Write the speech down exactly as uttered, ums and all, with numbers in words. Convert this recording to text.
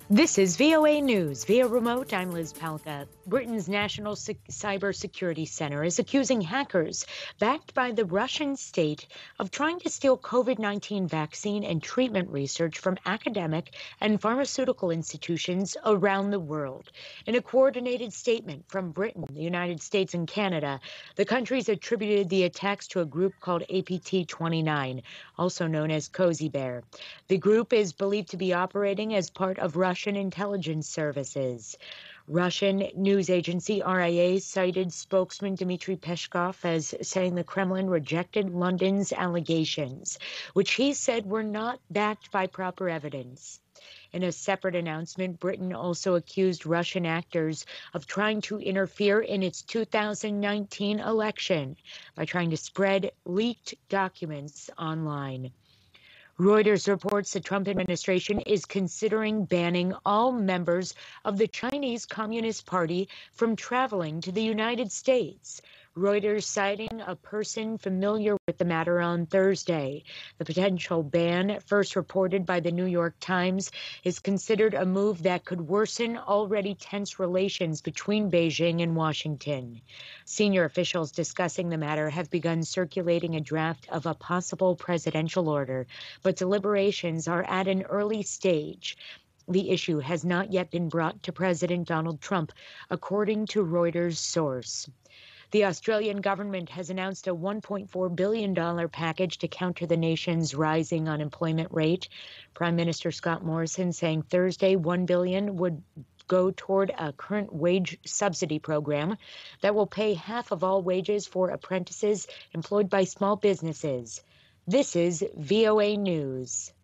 This is V O A News. Via remote, I'm Liz Palka. Britain's National C- Cybersecurity Center is accusing hackers backed by the Russian state of trying to steal COVID nineteen vaccine and treatment research from academic and pharmaceutical institutions around the world. In a coordinated statement from Britain, the United States, and Canada, the countries attributed the attacks to a group called A P T twenty-nine, also known as Cozy Bear. The group is believed to be operating as part of Russian intelligence services. Russian news agency R I A cited spokesman Dmitry Peskov as saying the Kremlin rejected London's allegations, which he said were not backed by proper evidence. In a separate announcement, Britain also accused Russian actors of trying to interfere in its two thousand nineteen election by trying to spread leaked documents online. Reuters reports the Trump administration is considering banning all members of the Chinese Communist Party from traveling to the United States. Reuters citing a person familiar with the matter on Thursday. The potential ban, first reported by the New York Times, is considered a move that could worsen already tense relations between Beijing and Washington. Senior officials discussing the matter have begun circulating a draft of a possible presidential order, but deliberations are at an early stage. The issue has not yet been brought to President Donald Trump, according to Reuters' source. The Australian government has announced a one point four billion dollars package to counter the nation's rising unemployment rate. Prime Minister Scott Morrison saying Thursday one billion dollars would go toward a current wage subsidy program that will pay half of all wages for apprentices employed by small businesses. This is V O A News.